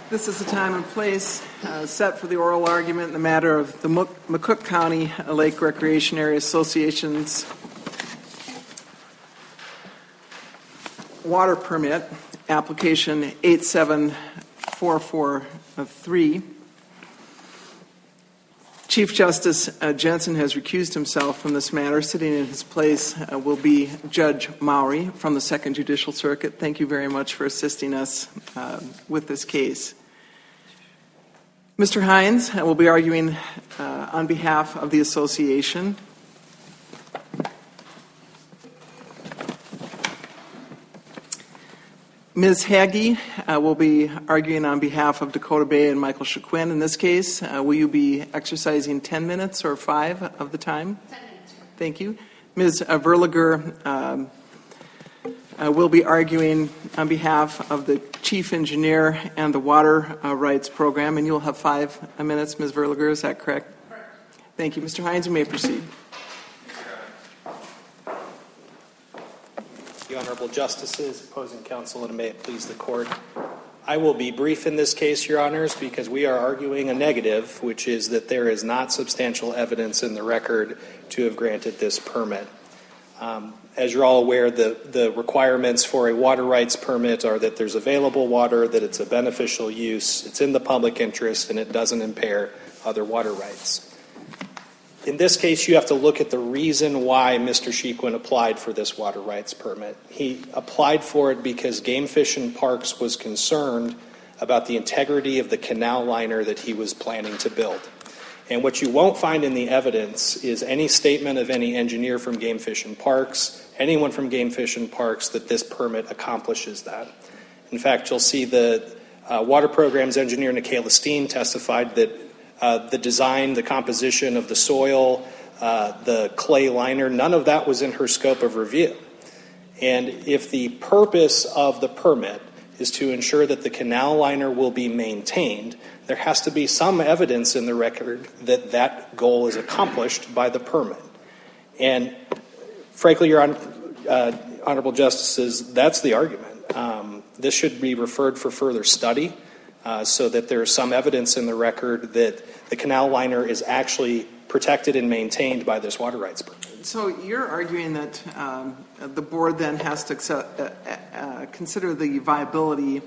This is the time and place set for the oral argument in the matter of the McCook County Lake Recreation Area Association's water permit, application 87443. Chief Justice Jensen has recused himself from this matter. Sitting in his place will be Judge Mowry from the Second Judicial Circuit. Thank you very much for assisting us with this case. Mr. Hines will be arguing on behalf of the association. Ms. Hagge will be arguing on behalf of Dakota Bay and Michael Shaquin. In this case, will you be exercising 10 minutes or 5 of the time? 10 minutes. Thank you. Ms. Verliger will be arguing on behalf of the Chief Engineer and the Water Rights Program, and you'll have 5 minutes, Ms. Verliger. Is that correct? Correct. Thank you. Mr. Hines, you may proceed. The Honorable Justices, opposing counsel, and may it please the Court. I will be brief in this case, Your Honors, because we are arguing a negative, which is that there is not substantial evidence in the record to have granted this permit. As you're all aware, the requirements for a water rights permit are that there's available water, that it's a beneficial use, it's in the public interest, and it doesn't impair other water rights. In this case, you have to look at the reason why Mr. Shaquin applied for this water rights permit. He applied for it because Game Fish and Parks was concerned about the integrity of the canal liner that he was planning to build. And what you won't find in the evidence is any statement of any engineer from Game Fish and Parks, anyone from Game Fish and Parks, that this permit accomplishes that. In fact, you'll see the water programs engineer, Nikayla Steen, testified that the design, the composition of the soil, the clay liner, none of that was in her scope of review. And if the purpose of the permit is to ensure that the canal liner will be maintained, there has to be some evidence in the record that that goal is accomplished by the permit. And frankly, Your Honorable Justices, that's the argument. This should be referred for further study so that there is some evidence in the record that the canal liner is actually protected and maintained by this water rights permit. So you're arguing that the board then has to consider the viability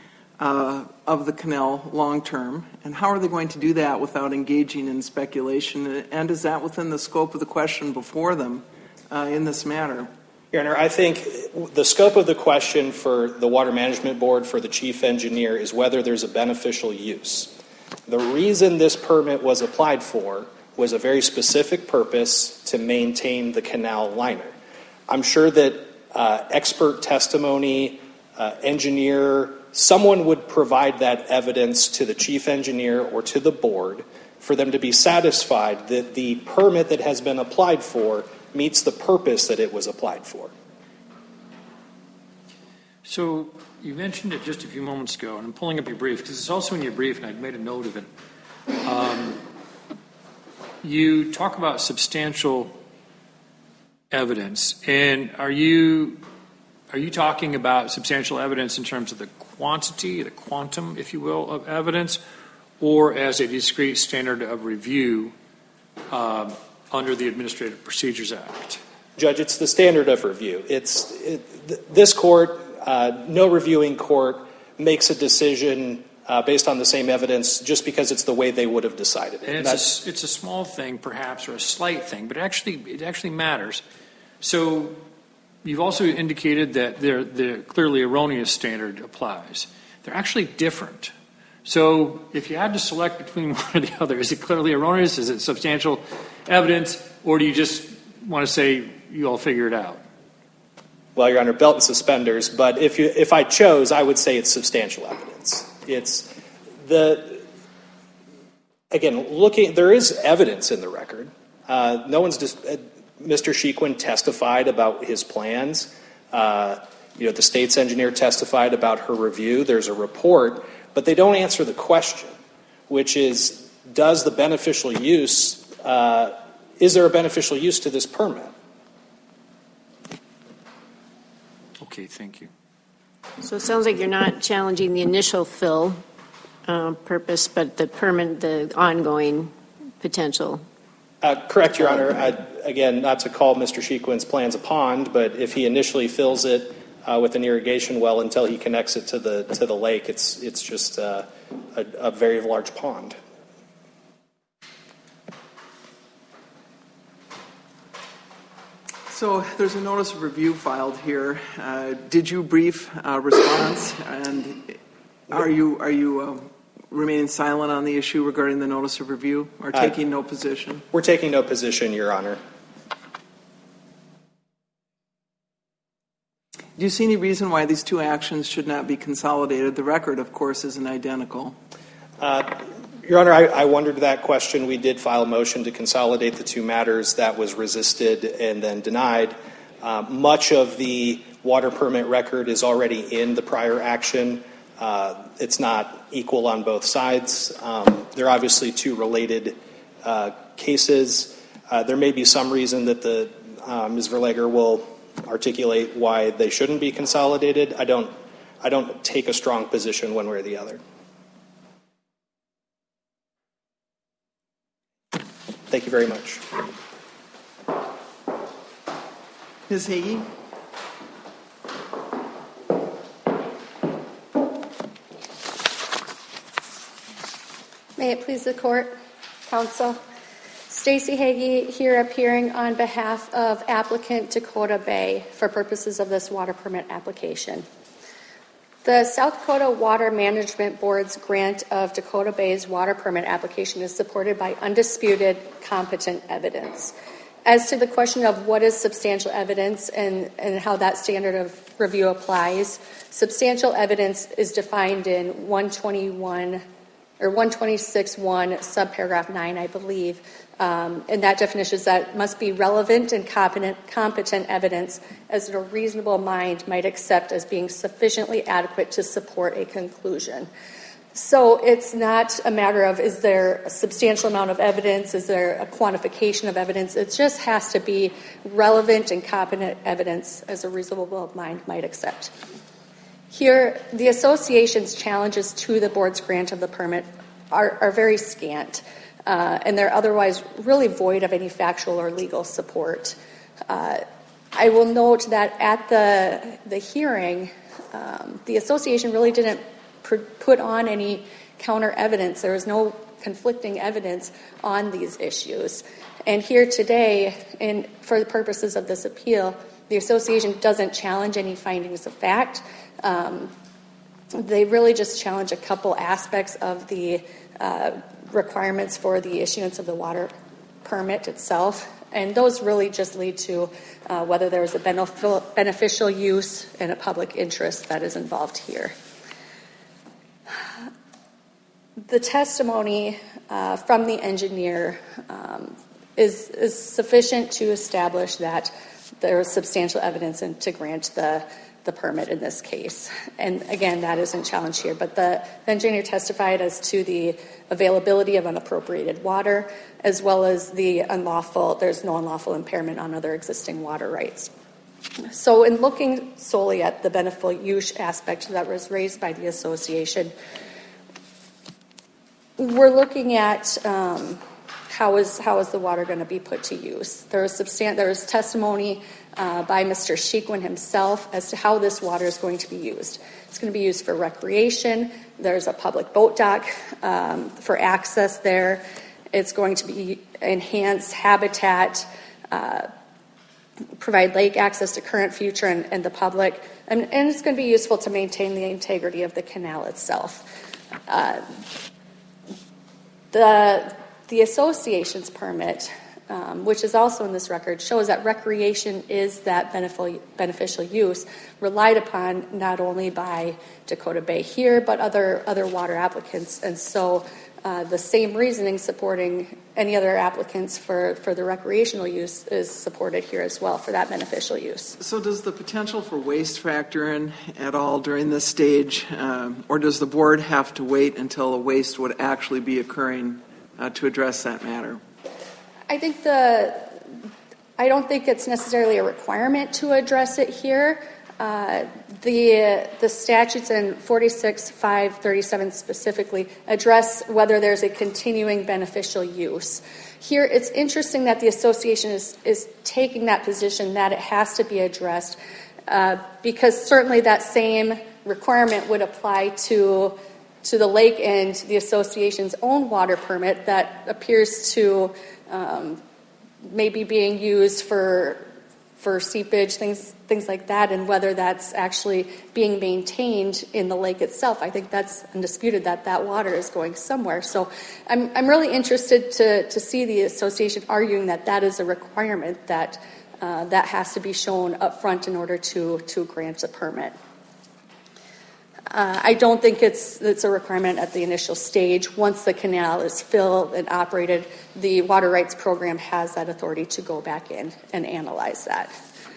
of the canal long term, and how are they going to do that without engaging in speculation? And is that within the scope of the question before them in this matter? Your Honor, I think the scope of the question for the Water Management Board, for the chief engineer, is whether there's a beneficial use. The reason this permit was applied for was a very specific purpose to maintain the canal liner. I'm sure that expert testimony, engineer, someone would provide that evidence to the chief engineer or to the board for them to be satisfied that the permit that has been applied for meets the purpose that it was applied for. So you mentioned it just a few moments ago, and I'm pulling up your brief because it's also in your brief, and I'd made a note of it. You talk about substantial evidence, and are you talking about substantial evidence in terms of the quantity, the quantum, if you will, of evidence, or as a discrete standard of review under the Administrative Procedures Act? Judge, it's the standard of review. This court, no reviewing court, makes a decision based on the same evidence just because it's the way they would have decided it. And it's a small thing, perhaps, or a slight thing, but it actually matters. So you've also indicated that the clearly erroneous standard applies. They're actually different. So if you had to select between one or the other, is it clearly erroneous? Is it substantial evidence? Or do you just want to say you all figure it out? Well, Your Honor, belt and suspenders. But if I chose, I would say it's substantial evidence. There is evidence in the record. Mr. Shaquin testified about his plans. The state's engineer testified about her review. There's a report. But they don't answer the question, which is, is there a beneficial use to this permit? Okay, thank you. So it sounds like you're not challenging the initial fill purpose, but the ongoing potential. Correct, Your Honor. Again, not to call Mr. Shequin's plans a pond, but if he initially fills it with an irrigation well until he connects it to the lake, it's just a very large pond. So there's a notice of review filed here. Did you brief response, and are you remaining silent on the issue regarding the notice of review, or taking no position? We're taking no position, Your Honor. Do you see any reason why these two actions should not be consolidated? The record, of course, isn't identical. Your Honor, I wondered that question. We did file a motion to consolidate the two matters. That was resisted and then denied. Much of the water permit record is already in the prior action. It's not equal on both sides. They're obviously two related cases. There may be some reason that Ms. Verlager will articulate why they shouldn't be consolidated. I don't take a strong position one way or the other. Thank you very much. Ms. Hagee? May it please the court, counsel. Stacey Hagee here appearing on behalf of applicant Dakota Bay for purposes of this water permit application. The South Dakota Water Management Board's grant of Dakota Bay's water permit application is supported by undisputed, competent evidence. As to the question of what is substantial evidence and how that standard of review applies, substantial evidence is defined in 121 or 126.1 subparagraph 9, I believe. And that definition is that it must be relevant and competent evidence as a reasonable mind might accept as being sufficiently adequate to support a conclusion. So it's not a matter of is there a substantial amount of evidence, is there a quantification of evidence. It just has to be relevant and competent evidence as a reasonable mind might accept. Here, the association's challenges to the board's grant of the permit are very scant. And they're otherwise really void of any factual or legal support. I will note that at the hearing, the association really didn't put on any counter evidence. There was no conflicting evidence on these issues. And here today, for the purposes of this appeal, the association doesn't challenge any findings of fact. They really just challenge a couple aspects of the requirements for the issuance of the water permit itself, and those really just lead to whether there is a beneficial use and a public interest that is involved here. The testimony from the engineer is sufficient to establish that there is substantial evidence to grant the permit in this case. And again, that isn't challenged here, but the engineer testified as to the availability of unappropriated water, as well as there's no unlawful impairment on other existing water rights. So in looking solely at the beneficial use aspect that was raised by the association, we're looking at how is the water going to be put to use. There was testimony by Mr. Shequin himself as to how this water is going to be used. It's going to be used for recreation. There's a public boat dock for access there. It's going to be enhance habitat, provide lake access to current, future, and the public. And it's going to be useful to maintain the integrity of the canal itself. The association's permit, which is also in this record, shows that recreation is that beneficial use relied upon not only by Dakota Bay here, but other water applicants. And so the same reasoning supporting any other applicants for the recreational use is supported here as well for that beneficial use. So does the potential for waste factor in at all during this stage, or does the board have to wait until a waste would actually be occurring to address that matter? I don't think it's necessarily a requirement to address it here. The statutes in 46.537 specifically address whether there's a continuing beneficial use. Here, it's interesting that the association is taking that position that it has to be addressed because certainly that same requirement would apply to the lake and the association's own water permit that appears to maybe being used for seepage, things like that, and whether that's actually being maintained in the lake itself. I think that's undisputed that water is going somewhere. So I'm really interested to see the association arguing that is a requirement that has to be shown up front in order to grant a permit. I don't think it's a requirement at the initial stage. Once the canal is filled and operated, the water rights program has that authority to go back in and analyze that.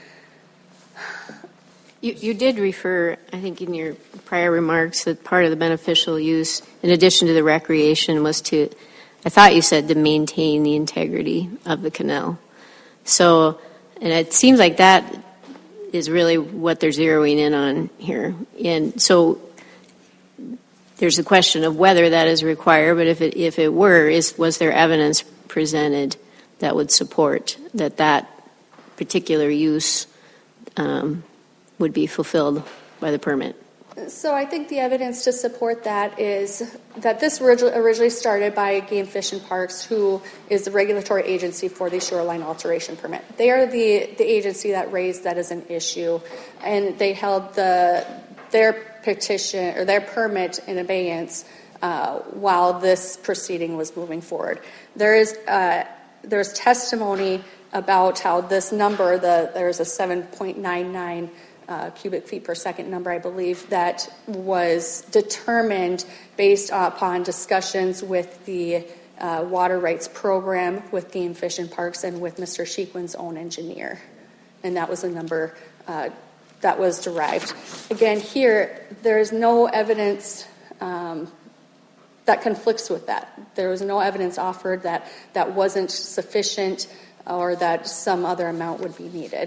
You did refer, I think, in your prior remarks that part of the beneficial use, in addition to the recreation, was to, I thought you said, to maintain the integrity of the canal. So, and it seems like that is really what they're zeroing in on here. And so there's a question of whether that is required, but if it were, was there evidence presented that would support that particular use would be fulfilled by the permit? So I think the evidence to support that is that this originally started by Game Fish and Parks, who is the regulatory agency for the shoreline alteration permit. They are the agency that raised that as an issue, and they held their petition or their permit in abeyance while this proceeding was moving forward. There's testimony about how this number, there's a 7.99 cubic feet per second number, I believe, that was determined based upon discussions with the water rights program, with Game Fish and Parks, and with Mr. Shequin's own engineer. And that was a number that was derived. Again, here, there is no evidence that conflicts with that. There was no evidence offered that wasn't sufficient or that some other amount would be needed.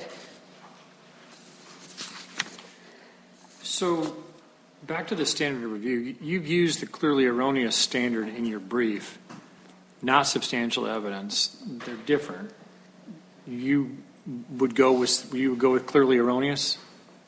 So, back to the standard of review, you've used the clearly erroneous standard in your brief, not substantial evidence. They're different. You would go with clearly erroneous?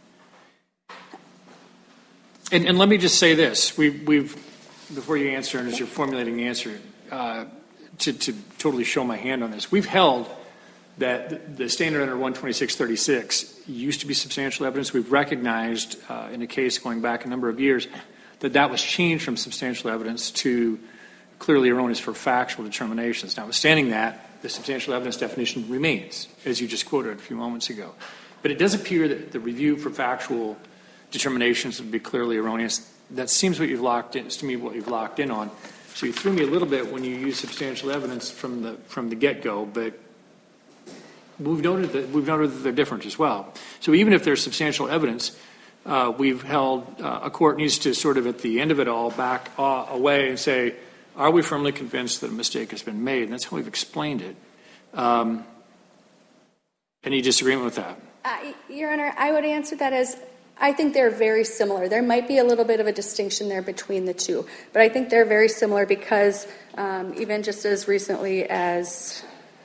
And let me just say this: we've before you answer, and as you're formulating the answer, to totally show my hand on this, we've held that the standard under 126.36 used to be substantial evidence. We've recognized in a case going back a number of years that was changed from substantial evidence to clearly erroneous for factual determinations. Notwithstanding that, the substantial evidence definition remains, as you just quoted a few moments ago. But it does appear that the review for factual determinations would be clearly erroneous. That seems what you've locked in, to me, what you've locked in on. So you threw me a little bit when you used substantial evidence from the get-go, but we've noted that they're different as well. So even if there's substantial evidence, we've held a court needs to sort of at the end of it all back away and say, are we firmly convinced that a mistake has been made? And that's how we've explained it. Any disagreement with that? Your Honor, I would answer that as I think they're very similar. There might be a little bit of a distinction there between the two, but I think they're very similar because even just as recently as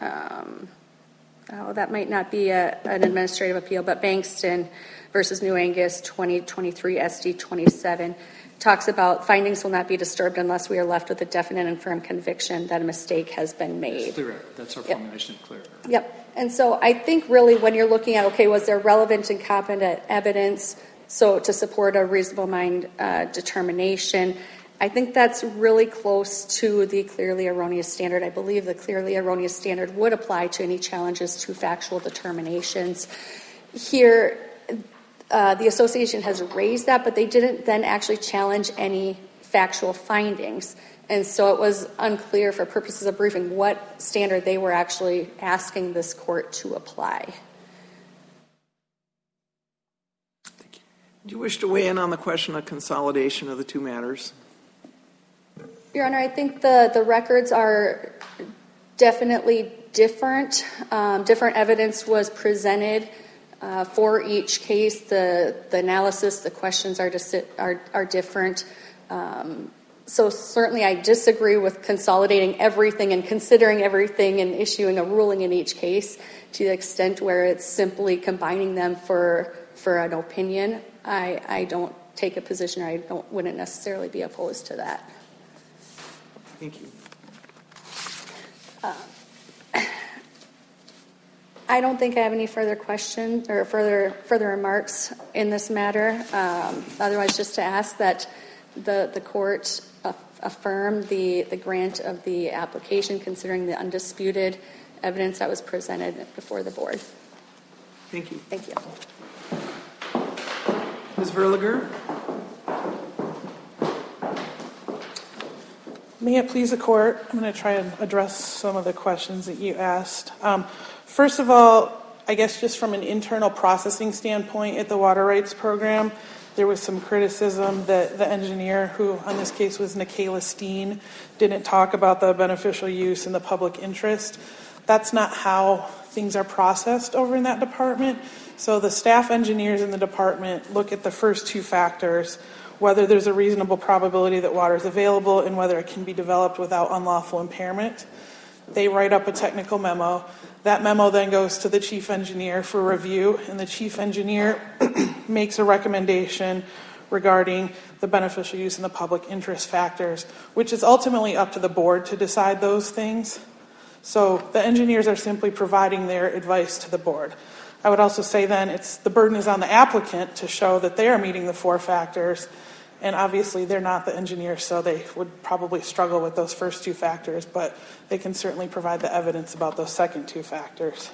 that might not be an administrative appeal, but Bankston versus New Angus 2023 SD 27 talks about findings will not be disturbed unless we are left with a definite and firm conviction that a mistake has been made. That's our formulation of clear. Yep. And so I think really when you're looking at, okay, was there relevant and competent evidence so to support a reasonable mind determination, I think that's really close to the clearly erroneous standard. I believe the clearly erroneous standard would apply to any challenges to factual determinations. Here, the association has raised that, but they didn't then actually challenge any factual findings. And so it was unclear for purposes of briefing what standard they were actually asking this court to apply. Do you wish to weigh in on the question of consolidation of the two matters? Your Honor, I think the records are definitely different. Different evidence was presented For each case, the analysis, the questions are different. So certainly I disagree with consolidating everything and considering everything and issuing a ruling in each case to the extent where it's simply combining them for an opinion. I don't take a position, or I wouldn't necessarily be opposed to that. Thank you. I don't think I have any further questions or further remarks in this matter. Otherwise, just to ask that the court affirm the grant of the application, considering the undisputed evidence that was presented before the board. Thank you. Thank you. Ms. Verliger? May it please the court, I'm going to try and address some of the questions that you asked. First of all, I guess just from an internal processing standpoint at the Water Rights Program, there was some criticism that the engineer, who on this case was Nikayla Steen, didn't talk about the beneficial use and the public interest. That's not how things are processed over in that department. So the staff engineers in the department look at the first two factors, whether there's a reasonable probability that water is available and whether it can be developed without unlawful impairment. They write up a technical memo. That memo then goes to the chief engineer for review, and the chief engineer makes a recommendation regarding the beneficial use and the public interest factors, which is ultimately up to the board to decide those things. So the engineers are simply providing their advice to the board. I would also say then the burden is on the applicant to show that they are meeting the four factors, and obviously they're not the engineers, so they would probably struggle with those first two factors, but they can certainly provide the evidence about those second two factors.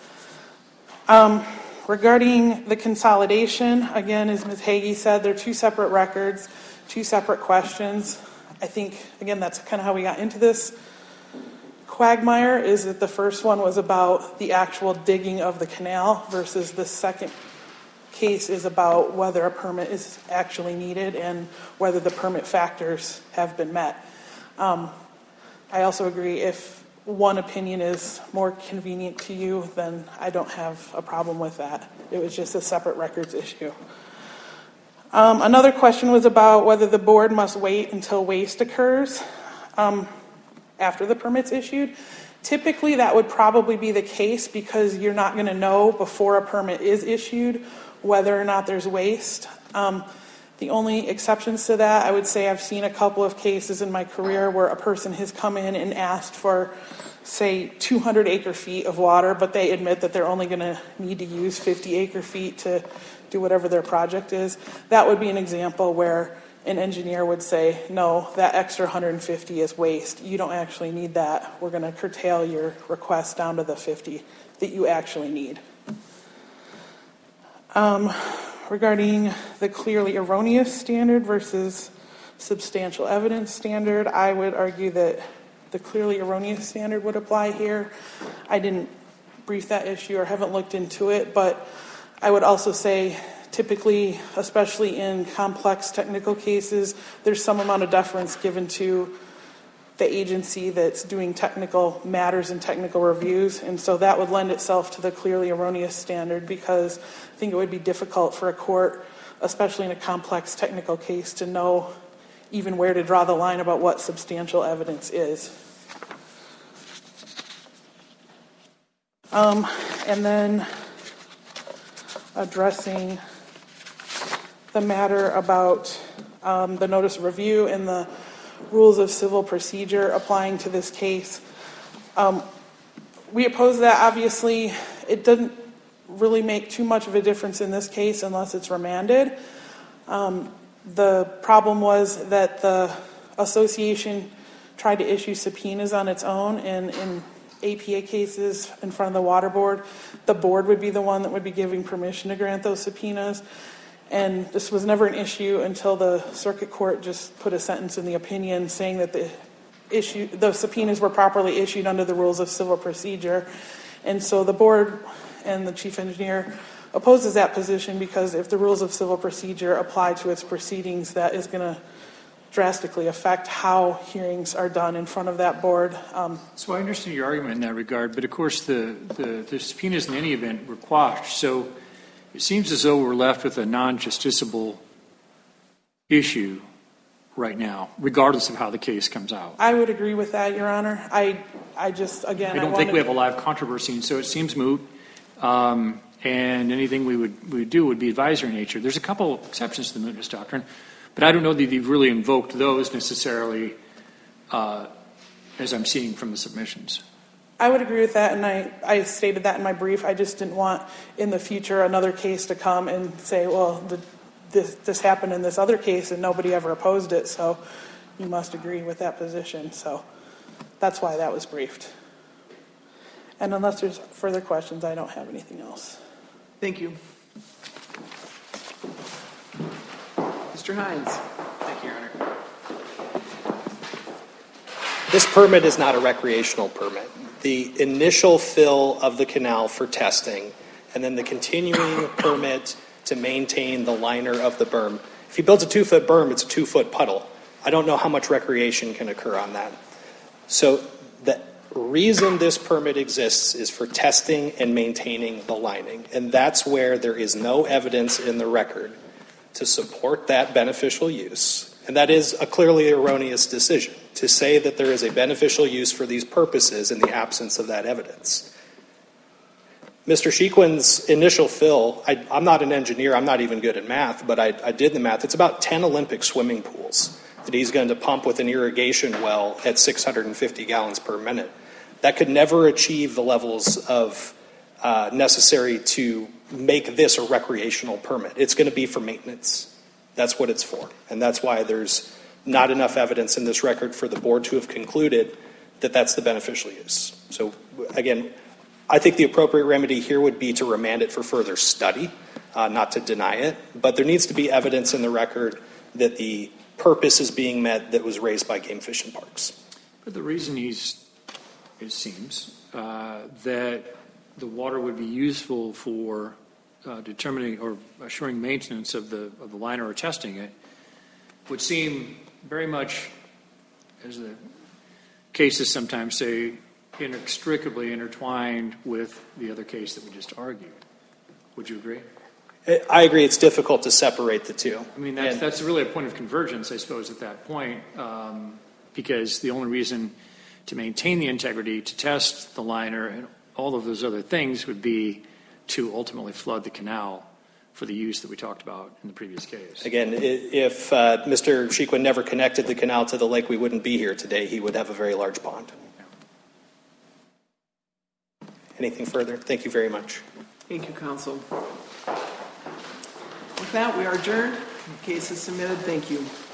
Regarding the consolidation, again, as Ms. Hagee said, they're two separate records, two separate questions. I think, again, that's kind of how we got into this quagmire, is that the first one was about the actual digging of the canal versus the second case is about whether a permit is actually needed and whether the permit factors have been met. I also agree if one opinion is more convenient to you, then I don't have a problem with that. It was just a separate records issue. Another question was about whether the board must wait until waste occurs after the permit's issued. Typically, that would probably be the case because you're not going to know before a permit is issued whether or not there's waste. The only exceptions to that, I would say I've seen a couple of cases in my career where a person has come in and asked for, say, 200 acre feet of water, but they admit that they're only going to need to use 50 acre feet to do whatever their project is. That would be an example where an engineer would say, no, that extra 150 is waste. You don't actually need that. We're going to curtail your request down to the 50 that you actually need. Regarding the clearly erroneous standard versus substantial evidence standard, I would argue that the clearly erroneous standard would apply here. I didn't brief that issue or haven't looked into it, but I would also say typically, especially in complex technical cases, there's some amount of deference given to the agency that's doing technical matters and technical reviews, and so that would lend itself to the clearly erroneous standard because I think it would be difficult for a court, especially in a complex technical case, to know even where to draw the line about what substantial evidence is. And then addressing the matter about the notice of review and the rules of civil procedure applying to this case. We oppose that. Obviously, it doesn't really make too much of a difference in this case unless it's remanded. The problem was that the association tried to issue subpoenas on its own, and in APA cases in front of the water board, the board would be the one that would be giving permission to grant those subpoenas. And this was never an issue until the circuit court just put a sentence in the opinion saying that the subpoenas were properly issued under the rules of civil procedure. And so the board and the chief engineer opposes that position because if the rules of civil procedure apply to its proceedings, that is going to drastically affect how hearings are done in front of that board. So I understand your argument in that regard, but of course the subpoenas in any event were quashed. So it seems as though we're left with a non-justiciable issue right now, regardless of how the case comes out. I would agree with that, Your Honor. I just, again, I don't think we have a live controversy, and so it seems moot. And anything we would do would be advisory in nature. There's a couple exceptions to the mootness doctrine, but I don't know that you've really invoked those necessarily, as I'm seeing from the submissions. I would agree with that, and I stated that in my brief. I just didn't want in the future another case to come and say, well, this happened in this other case and nobody ever opposed it, so you must agree with that position. So that's why that was briefed. And unless there's further questions, I don't have anything else. Thank you. Mr. Hines. Thank you, Your Honor. This permit is not a recreational permit. The initial fill of the canal for testing and then the continuing permit to maintain the liner of the berm. If he builds a 2-foot berm, it's a 2-foot puddle. I don't know how much recreation can occur on that. So the reason this permit exists is for testing and maintaining the lining. And that's where there is no evidence in the record to support that beneficial use. And that is a clearly erroneous decision, to say that there is a beneficial use for these purposes in the absence of that evidence. Mr. Shequin's initial fill, I'm not an engineer, I'm not even good at math, but I did the math. It's about 10 Olympic swimming pools that he's going to pump with an irrigation well at 650 gallons per minute. That could never achieve the levels of necessary to make this a recreational permit. It's going to be for maintenance. That's what it's for. And that's why there's not enough evidence in this record for the board to have concluded that that's the beneficial use. So again, I think the appropriate remedy here would be to remand it for further study, not to deny it. But there needs to be evidence in the record that the purpose is being met that was raised by Game Fish and Parks. But the reason it seems that the water would be useful for determining or assuring maintenance of the liner or testing it would seem very much, as the cases sometimes say, inextricably intertwined with the other case that we just argued. Would you agree? I agree. It's difficult to separate the two. I mean, that's really a point of convergence, I suppose, at that point, because the only reason to maintain the integrity, to test the liner, and all of those other things would be to ultimately flood the canal for the use that we talked about in the previous case. Again, if Mr. Shequin never connected the canal to the lake, we wouldn't be here today. He would have a very large pond. Anything further? Thank you very much. Thank you, counsel. With that, we are adjourned. The case is submitted. Thank you.